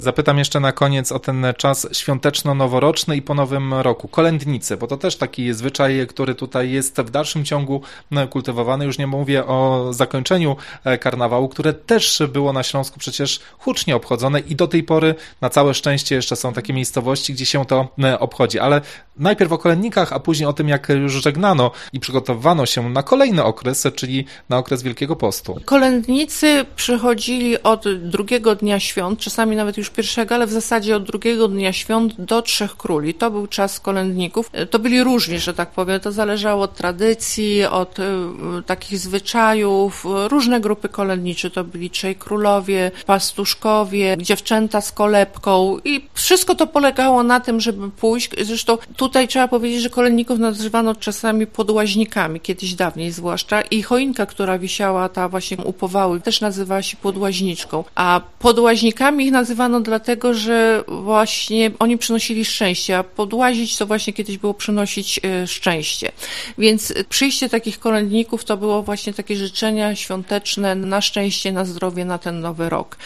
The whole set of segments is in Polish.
Zapytam jeszcze na koniec o ten czas świąteczno-noworoczny i po Nowym Roku. Kolędnicy, bo to też taki zwyczaj, który tutaj jest w dalszym ciągu kultywowany. Już nie mówię o zakończeniu karnawału, które też było na Śląsku przecież hucznie obchodzone i do tej pory na całe szczęście jeszcze są takie miejscowości, gdzie się to obchodzi. Ale najpierw o kolędnikach, a później o tym, jak już żegnano i przygotowywano się na kolejny okres, czyli na okres Wielkiego Postu. Kolędnicy przychodzili od drugiego dnia świąt, czasami nawet już pierwszego, ale w zasadzie od drugiego dnia świąt do Trzech Króli. To był czas kolędników. To byli różni, że tak powiem. To zależało od tradycji, od takich zwyczajów. Różne grupy kolędnicze to byli Trzej Królowie, pastuszkowie, dziewczęta z kolebką i wszystko to polegało na tym, żeby pójść. Zresztą tutaj trzeba powiedzieć, że kolędników nazywano czasami podłaźnikami, kiedyś dawniej zwłaszcza, i choinka, która wisiała, ta właśnie u Powały, też nazywała się podłaźniczką. A podłaźnikami ich nazywano dlatego, że właśnie oni przynosili szczęście, a podłazić to właśnie kiedyś było przynosić szczęście. Więc przyjście takich kolędników to było właśnie takie życzenia świąteczne na szczęście, na zdrowie, na ten nowy rok.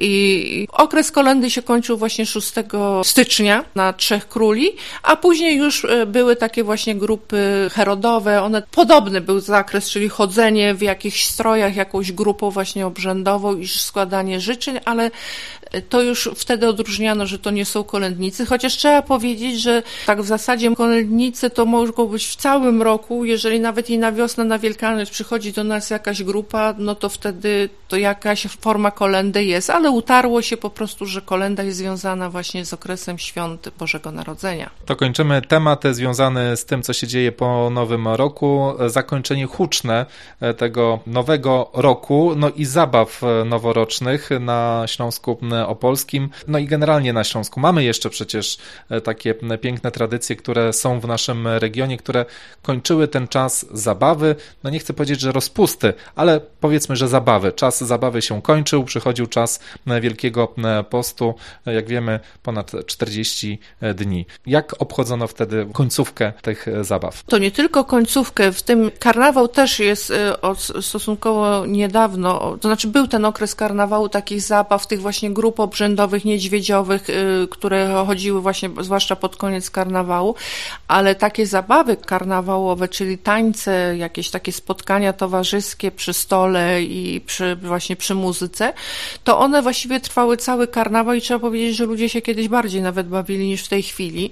I okres kolędy się kończył właśnie 6 stycznia na Trzech Króli, a później już były takie właśnie grupy herodowe, one podobny był zakres, czyli chodzenie w jakichś strojach, jakąś grupą właśnie obrzędową i składanie życzeń, ale to już wtedy odróżniano, że to nie są kolędnicy, chociaż trzeba powiedzieć, że tak w zasadzie kolędnicy to mogą być w całym roku, jeżeli nawet i na wiosnę, na Wielkanoc przychodzi do nas jakaś grupa, no to wtedy to jakaś forma kolędy jest, ale utarło się po prostu, że kolęda jest związana właśnie z okresem świąt Bożego Narodzenia. To kończymy temat związany z tym, co się dzieje po Nowym Roku, zakończenie huczne tego nowego roku, no i zabaw noworocznych na Śląsku Opolskim, no i generalnie na Śląsku. Mamy jeszcze przecież takie piękne tradycje, które są w naszym regionie, które kończyły ten czas zabawy, no nie chcę powiedzieć, że rozpusty, ale powiedzmy, że zabawy. Czas zabawy się kończył, przychodził czas Wielkiego Postu, jak wiemy, ponad 40 dni. Jak obchodzono wtedy końcówkę tych zabaw? To nie tylko końcówkę, w tym karnawał też jest stosunkowo niedawno, to znaczy był ten okres karnawału, takich zabaw, tych właśnie grup obrzędowych, niedźwiedziowych, które chodziły właśnie zwłaszcza pod koniec karnawału, ale takie zabawy karnawałowe, czyli tańce, jakieś takie spotkania towarzyskie przy stole i właśnie przy muzyce, to one właściwie trwały cały karnawał i trzeba powiedzieć, że ludzie się kiedyś bardziej nawet bawili niż w tej chwili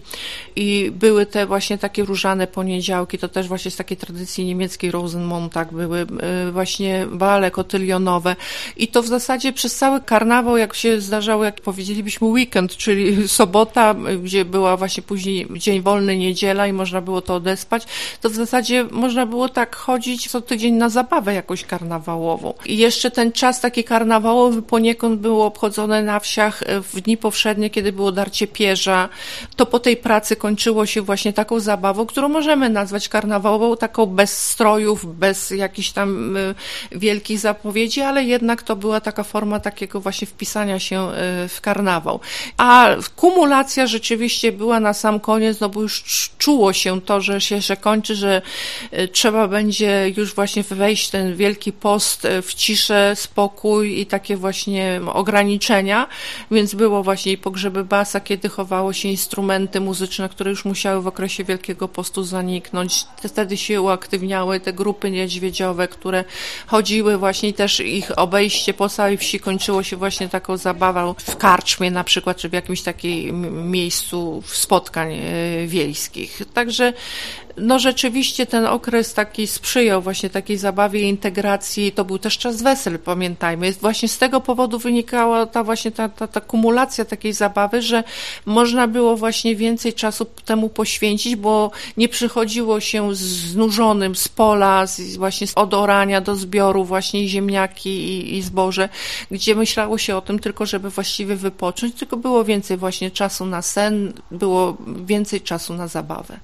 i były te właśnie takie różane poniedziałki, to też właśnie z takiej tradycji niemieckiej Rosenmontag były właśnie bale kotylionowe i to w zasadzie przez cały karnawał, jak się zdarzało, jak powiedzielibyśmy weekend, czyli sobota, gdzie była właśnie później dzień wolny, niedziela i można było to odespać, to w zasadzie można było tak chodzić co tydzień na zabawę jakąś karnawałową. I jeszcze ten czas taki karnawałowy poniekąd był obchodzony na wsiach w dni powszednie, kiedy było darcie pierza. To po tej pracy kończyło się właśnie taką zabawą, którą możemy nazwać karnawałową, taką bez strojów, bez jakichś tam wielkich zapowiedzi, ale jednak to była taka forma takiego właśnie wpisania się w karnawał. A kumulacja rzeczywiście była na sam koniec, no bo już czuło się to, że się kończy, że trzeba będzie już właśnie wejść w ten Wielki Post w ciszę, spokój i takie właśnie ograniczenia, więc było właśnie i pogrzeby basa, kiedy chowało się instrumenty muzyczne, które już musiały w okresie Wielkiego Postu zaniknąć. Wtedy się uaktywniały te grupy niedźwiedziowe, które chodziły właśnie i też ich obejście po całej wsi kończyło się właśnie taką zabawą w karczmie na przykład, czy w jakimś takim miejscu spotkań wiejskich. Także no rzeczywiście ten okres taki sprzyjał właśnie takiej zabawie i integracji. To był też czas wesel, pamiętajmy. Właśnie z tego powodu wynikała ta kumulacja takiej zabawy, że można było właśnie więcej czasu temu poświęcić, bo nie przychodziło się znużonym z pola, właśnie od orania do zbioru właśnie ziemniaki i zboże, gdzie myślało się o tym tylko, żeby właściwie wypocząć, tylko było więcej właśnie czasu na sen, było więcej czasu na zabawę.